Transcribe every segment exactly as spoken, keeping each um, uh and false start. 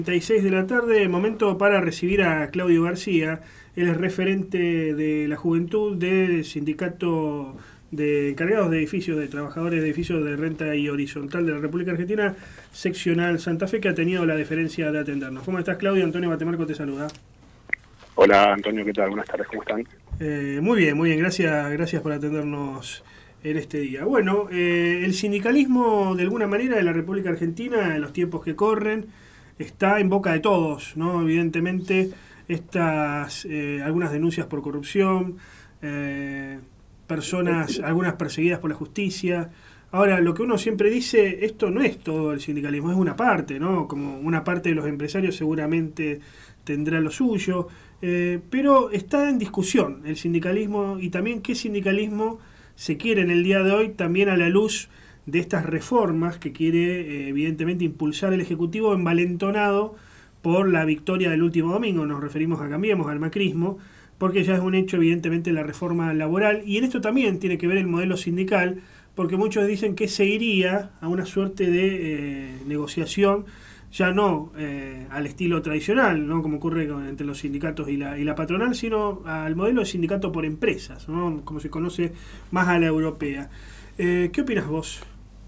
treinta y seis de la tarde, momento para recibir a Claudio García. Él es referente de la juventud del sindicato de encargados de edificios, de trabajadores de edificios de renta y horizontal de la República Argentina, seccional Santa Fe, que ha tenido la deferencia de atendernos. ¿Cómo estás, Claudio? Antonio Batemarco te saluda. Hola, Antonio, ¿qué tal? Buenas tardes, ¿cómo están? Eh, muy bien, muy bien, gracias, gracias por atendernos en este día. Bueno, eh, el sindicalismo, de alguna manera, de la República Argentina, en los tiempos que corren, está en boca de todos, ¿no? Evidentemente, estas eh, algunas denuncias por corrupción, eh, personas, algunas perseguidas por la justicia. Ahora, lo que uno siempre dice, esto no es todo el sindicalismo, es una parte, ¿no? Como una parte de los empresarios seguramente tendrá lo suyo, eh, pero está en discusión el sindicalismo y también qué sindicalismo se quiere en el día de hoy, también a la luz de estas reformas que quiere eh, evidentemente impulsar el Ejecutivo, envalentonado por la victoria del último domingo. Nos referimos a Cambiemos, al macrismo, porque ya es un hecho evidentemente la reforma laboral, y en esto también tiene que ver el modelo sindical, porque muchos dicen que se iría a una suerte de eh, negociación, ya no eh, al estilo tradicional, ¿no? Como ocurre con, entre los sindicatos y la, y la patronal, sino al modelo de sindicato por empresas, ¿no? Como se conoce más a la europea. Eh, ¿Qué opinas vos?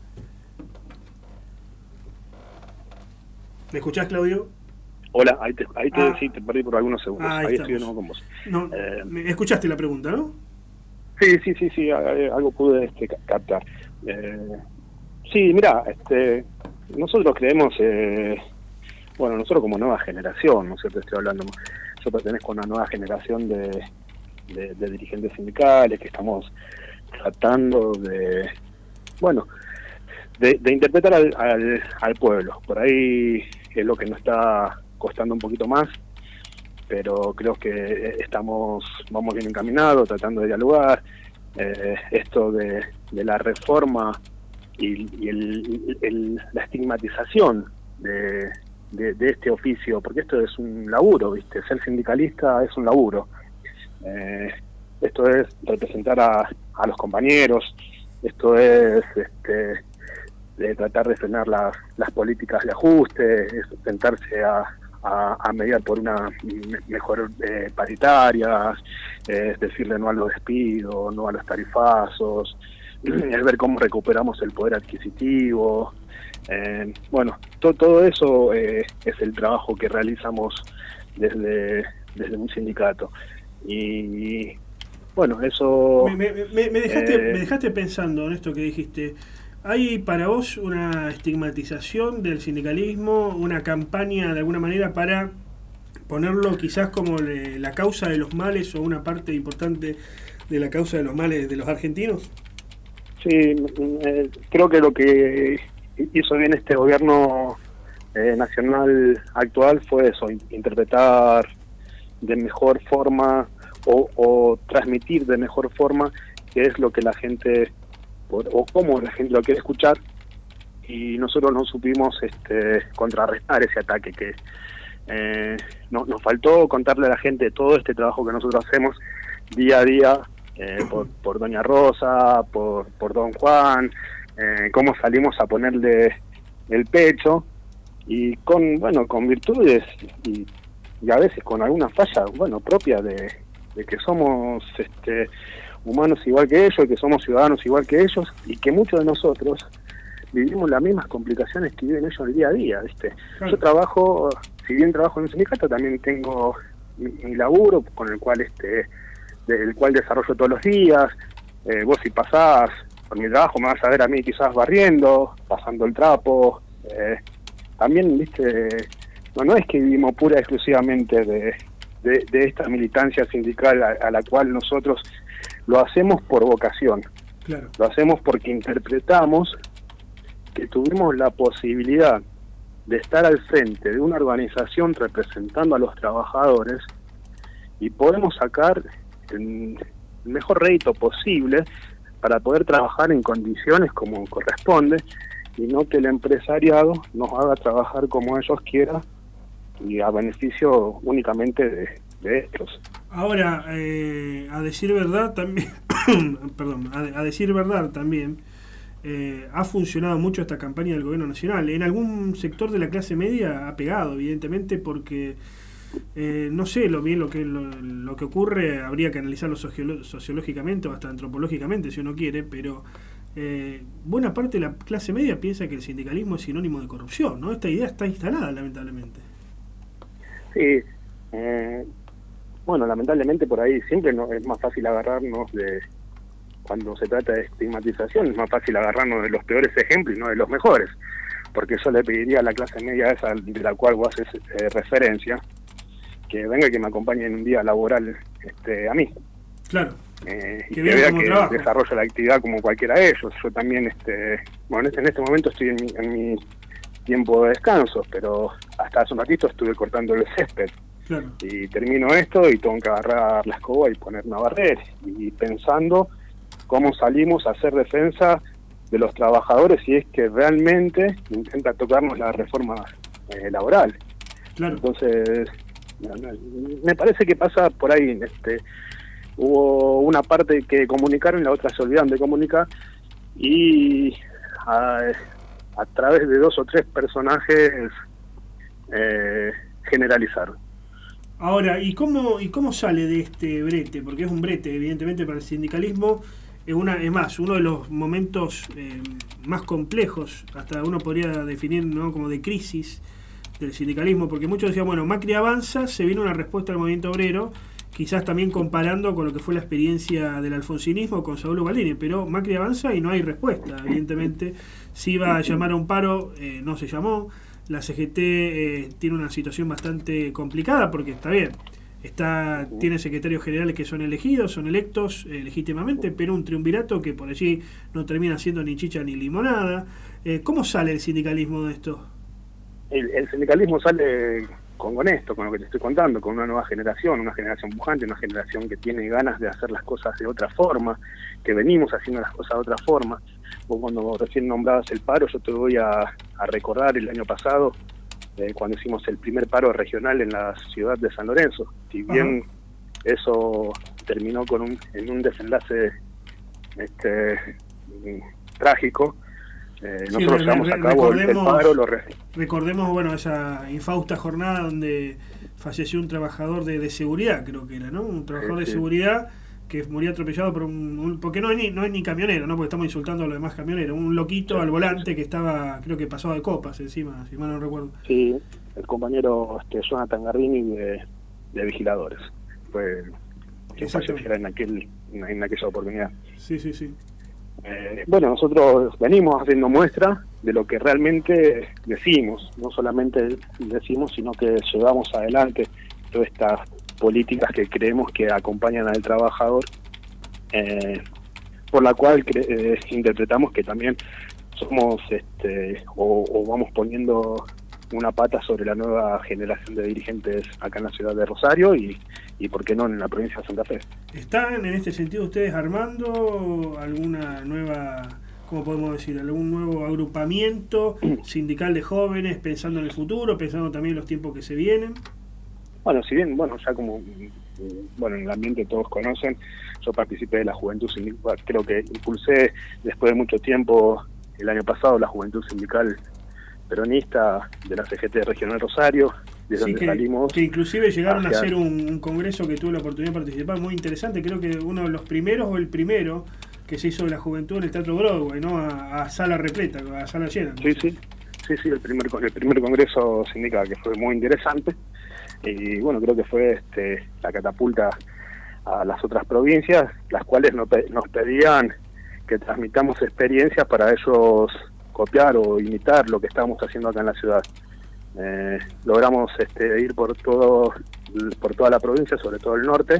¿Me escuchás, Claudio? Hola, ahí te, ahí te, ah, sí, te perdí por algunos segundos. Ahí, ahí estoy de nuevo con vos. No, eh, ¿me escuchaste la pregunta, no? Sí, sí, sí, sí, algo pude este, captar. Eh, sí, mira, este, nosotros creemos, eh, bueno, nosotros como nueva generación, ¿no es cierto? Estoy hablando, yo pertenezco a una nueva generación de, de, de dirigentes sindicales que estamos tratando de, bueno, de, de interpretar al, al, al pueblo. Por ahí es lo que nos está costando un poquito más, pero creo que estamos vamos bien encaminados, tratando de dialogar. Eh, esto de, de la reforma y, y el, el, la estigmatización de, de, de este oficio, porque esto es un laburo, ¿viste? Ser sindicalista es un laburo. Eh, esto es representar a, a los compañeros, esto es este, de tratar de frenar las, las políticas de ajuste, es sentarse a A, a mediar por una mejor eh, paritaria, eh, es decirle no a los despidos, no a los tarifazos, es ver cómo recuperamos el poder adquisitivo. Eh, bueno, to, todo eso eh, es el trabajo que realizamos desde, desde un sindicato. Y bueno, eso... Me, me, me, dejaste, eh, me dejaste pensando en esto que dijiste. ¿Hay para vos una estigmatización del sindicalismo, una campaña de alguna manera para ponerlo quizás como le, la causa de los males o una parte importante de la causa de los males de los argentinos? Sí, eh, creo que lo que hizo bien este gobierno eh, nacional actual fue eso, interpretar de mejor forma o, o transmitir de mejor forma qué es lo que la gente... o cómo la gente lo quiere escuchar, y nosotros no supimos este, contrarrestar ese ataque que eh, no, nos faltó contarle a la gente todo este trabajo que nosotros hacemos día a día eh, por, por Doña Rosa, por, por Don Juan, eh, cómo salimos a ponerle el pecho, y con bueno con virtudes y, y a veces con alguna falla bueno propia de, de que somos este humanos igual que ellos, que somos ciudadanos igual que ellos, y que muchos de nosotros vivimos las mismas complicaciones que viven ellos el día a día, ¿viste? Claro. Yo trabajo, si bien trabajo en un sindicato, también tengo mi, mi laburo con el cual este el cual desarrollo todos los días. Eh, vos si pasás por mi trabajo me vas a ver a mí quizás barriendo, pasando el trapo. Eh, también, ¿viste? No, no es que vivimos pura y exclusivamente de, de, de esta militancia sindical a, a la cual nosotros lo hacemos por vocación. Claro. Lo hacemos porque interpretamos que tuvimos la posibilidad de estar al frente de una organización representando a los trabajadores y podemos sacar el mejor rédito posible para poder trabajar en condiciones como corresponde, y no que el empresariado nos haga trabajar como ellos quieran y a beneficio únicamente de, de estos. Ahora, eh, a decir verdad también, perdón, a, a decir verdad también, eh, ha funcionado mucho esta campaña del gobierno nacional. En algún sector de la clase media ha pegado, evidentemente, porque eh, no sé lo bien lo que lo, lo que ocurre, habría que analizarlo sociolo- sociológicamente o hasta antropológicamente si uno quiere, pero eh, buena parte de la clase media piensa que el sindicalismo es sinónimo de corrupción, ¿no? Esta idea está instalada, lamentablemente. Sí, eh, bueno, lamentablemente por ahí siempre no, es más fácil agarrarnos de, cuando se trata de estigmatización, es más fácil agarrarnos de los peores ejemplos y no de los mejores, porque yo le pediría a la clase media esa de la cual vos haces eh, referencia, que venga y que me acompañe en un día laboral este, a mí. Claro. Eh, y que que vea que trabajo. desarrolla la actividad como cualquiera de ellos. Yo también, este, bueno, en este momento estoy en mi, en mi tiempo de descanso, pero hasta hace un ratito estuve cortando el césped. Claro. Y termino esto y tengo que agarrar la escoba y ponerme a barrer. Y pensando cómo salimos a hacer defensa de los trabajadores si es que realmente intenta tocarnos la reforma eh, laboral. Claro. Entonces, me parece que pasa por ahí. Este, hubo una parte que comunicaron y la otra se olvidaron de comunicar, y a, a través de dos o tres personajes eh, generalizaron. Ahora, ¿y cómo y cómo sale de este brete? Porque es un brete, evidentemente, para el sindicalismo. Es, una, es más, uno de los momentos eh, más complejos, hasta uno podría definir, ¿no?, como de crisis del sindicalismo, porque muchos decían, bueno, Macri avanza, se viene una respuesta al movimiento obrero, quizás también comparando con lo que fue la experiencia del alfonsinismo con Saúl Ubaldini, pero Macri avanza y no hay respuesta, evidentemente. Si iba a llamar a un paro, eh, no se llamó. La C G T eh, tiene una situación bastante complicada porque está bien, está tiene secretarios generales que son elegidos, son electos eh, legítimamente, pero un triunvirato que por allí no termina siendo ni chicha ni limonada. Eh, ¿Cómo sale el sindicalismo de esto? El, el sindicalismo sale con, con esto, con lo que te estoy contando, con una nueva generación, una generación pujante, una generación que tiene ganas de hacer las cosas de otra forma, que venimos haciendo las cosas de otra forma. Vos cuando recién nombrabas el paro, yo te voy a, a recordar el año pasado, eh, cuando hicimos el primer paro regional en la ciudad de San Lorenzo. Si bien Ajá. eso terminó con un, en un desenlace este, trágico, Eh, sí, nosotros re, llevamos re, a cabo el, el paro. Lo re... Recordemos, bueno, esa infausta jornada donde falleció un trabajador de, de seguridad, creo que era, ¿no? Un trabajador sí, de sí. seguridad que murió atropellado por un, un... porque no es, ni, no es ni camionero, ¿no? Porque estamos insultando a los demás camioneros. Un loquito sí, al volante sí. que estaba, creo que pasaba de copas encima, si mal no recuerdo. Sí, el compañero este, Jonathan Gardini de, de Vigiladores. Fue quien falleciera en, aquel, en, en aquella oportunidad. Sí, sí, sí. Eh, bueno, nosotros venimos haciendo muestra de lo que realmente decimos, no solamente decimos, sino que llevamos adelante todas estas políticas que creemos que acompañan al trabajador, eh, por la cual cre- eh, interpretamos que también somos este o, o vamos poniendo una pata sobre la nueva generación de dirigentes acá en la ciudad de Rosario y, y por qué no en la provincia de Santa Fe. ¿Están en este sentido ustedes armando alguna nueva, cómo podemos decir, algún nuevo agrupamiento sindical de jóvenes, pensando en el futuro, pensando también en los tiempos que se vienen? Bueno, si bien, bueno, ya como bueno en el ambiente todos conocen, yo participé de la Juventud Sindical, creo que impulsé después de mucho tiempo, el año pasado, la Juventud Sindical Peronista de la C G T Regional Rosario, de sí, donde que, salimos. Que inclusive llegaron hacia... a hacer un, un congreso que tuve la oportunidad de participar, muy interesante, creo que uno de los primeros o el primero que se hizo de la juventud en el Teatro Broadway, ¿no? A, a sala repleta, a sala llena. Sí, sí, sí, sí, el primer, el primer congreso sindical que fue muy interesante. Y bueno, creo que fue este, la catapulta a las otras provincias, las cuales nos, nos pedían que transmitamos experiencias para ellos copiar o imitar lo que estábamos haciendo acá en la ciudad. Eh, logramos este, ir por todo por toda la provincia, sobre todo el norte,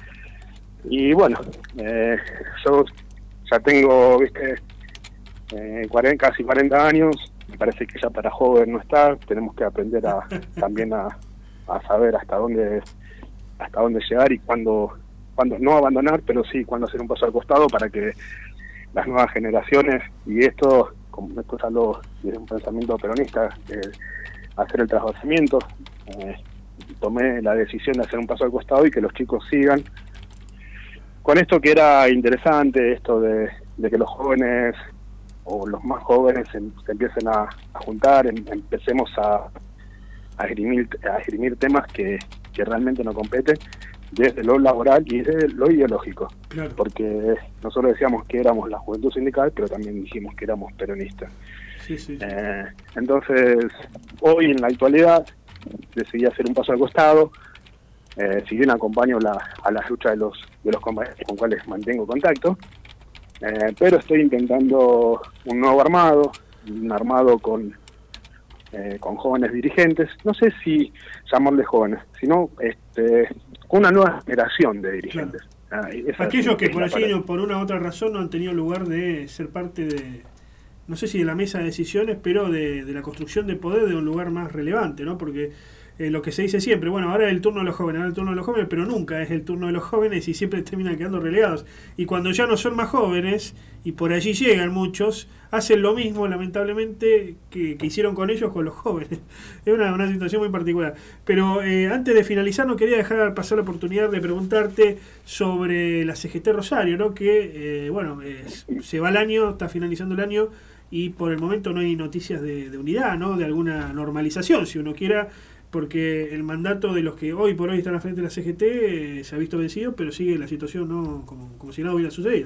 y bueno, eh, yo ya tengo, viste, eh, cuarenta, casi cuarenta años, me parece que ya para joven no está, tenemos que aprender a también a, a saber hasta dónde hasta dónde llegar y cuándo, cuándo no abandonar, pero sí cuándo hacer un paso al costado para que las nuevas generaciones, y esto como esto es algo desde un pensamiento peronista, eh, hacer el trasvasamiento, eh, tomé la decisión de hacer un paso al costado y que los chicos sigan con esto que era interesante, esto de, de que los jóvenes o los más jóvenes se, se empiecen a, a juntar, em, empecemos a, a, esgrimir, a esgrimir temas que, que realmente nos competen desde lo laboral y desde lo ideológico. Claro. Porque nosotros decíamos que éramos la juventud sindical, pero también dijimos que éramos peronistas. Sí, sí. Eh, entonces, hoy en la actualidad decidí hacer un paso al costado. Eh, si bien acompaño la, a la lucha de los de los compañeros con cuales mantengo contacto, eh, pero estoy intentando un nuevo armado, un armado con eh, con jóvenes dirigentes, no sé si llamarles jóvenes, sino este, con una nueva generación de dirigentes. Claro. Ah, aquellos que por allí, para... por una u otra razón, no han tenido lugar de ser parte de, no sé si de la mesa de decisiones, pero de, de la construcción de poder de un lugar más relevante, ¿no? Porque eh, lo que se dice siempre, bueno, ahora es el turno de los jóvenes, ahora es el turno de los jóvenes, pero nunca es el turno de los jóvenes y siempre terminan quedando relegados. Y cuando ya no son más jóvenes, y por allí llegan muchos, hacen lo mismo, lamentablemente, que, que hicieron con ellos, con los jóvenes. Es una, una situación muy particular. Pero eh, antes de finalizar, no quería dejar pasar la oportunidad de preguntarte sobre la C G T Rosario, ¿no? Que, eh, bueno, eh, se va el año, está finalizando el año, y por el momento no hay noticias de, de unidad, ¿no? De alguna normalización, si uno quiera, porque el mandato de los que hoy por hoy están al frente de la C G T eh, se ha visto vencido, pero sigue la situación, ¿no? Como, como si nada hubiera sucedido.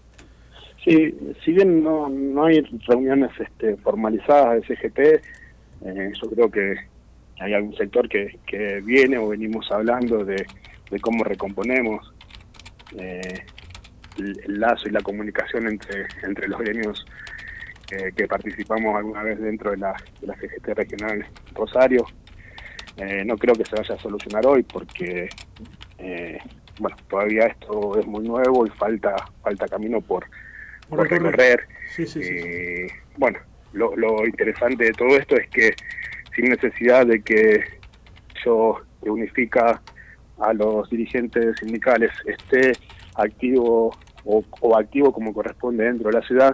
Sí, si bien no, no hay reuniones este, formalizadas de C G T, eh, yo creo que hay algún sector que, que viene o venimos hablando de, de cómo recomponemos eh, el, el lazo y la comunicación entre, entre los gremios eh, que participamos alguna vez dentro de la, de la C G T regional Rosario. Eh, no creo que se vaya a solucionar hoy porque eh, bueno, todavía esto es muy nuevo y falta falta camino por, por, por recorrer. Sí, sí, eh, sí. Bueno, lo, lo interesante de todo esto es que sin necesidad de que yo, que unifica a los dirigentes sindicales, esté activo o, o activo como corresponde dentro de la ciudad,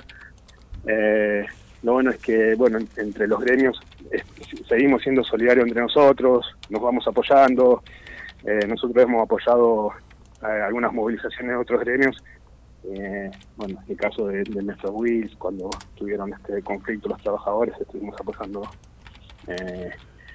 eh, lo bueno es que, bueno, entre los gremios eh, seguimos siendo solidarios entre nosotros, nos vamos apoyando, eh, nosotros hemos apoyado eh, algunas movilizaciones de otros gremios, eh, bueno, en el caso de, de Metro Wills, cuando tuvieron este conflicto los trabajadores, estuvimos apoyando, eh,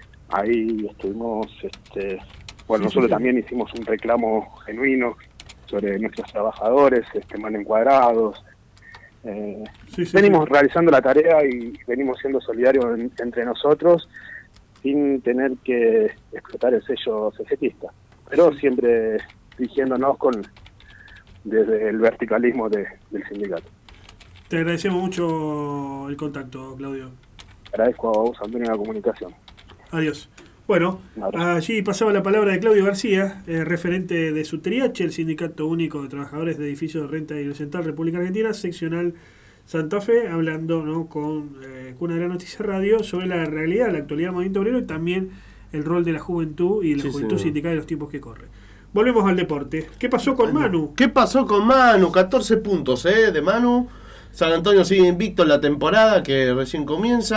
ahí estuvimos, este, bueno, nosotros también hicimos un reclamo genuino sobre nuestros trabajadores, este, mal encuadrados. Eh, sí, sí, venimos sí. realizando la tarea y venimos siendo solidarios en, entre nosotros sin tener que explotar el sello cegetista, pero sí. siempre dirigiéndonos con desde el verticalismo de, del sindicato. Te agradecemos mucho el contacto, Claudio. Agradezco a vos, Antonio, la comunicación. Adiós. Bueno, allí pasaba la palabra de Claudio García, eh, referente de SUTERIACHE, el Sindicato Único de Trabajadores de Edificios de Renta y Central República Argentina, seccional Santa Fe, hablando, ¿no? con eh, Cuna de la Noticia Radio sobre la realidad, la actualidad del movimiento obrero y también el rol de la juventud y la sí, juventud sí. sindical en los tiempos que corren. Volvemos al deporte. ¿Qué pasó con Manu? ¿Qué pasó con Manu? catorce puntos ¿eh? de Manu. San Antonio sigue invicto en la temporada que recién comienza.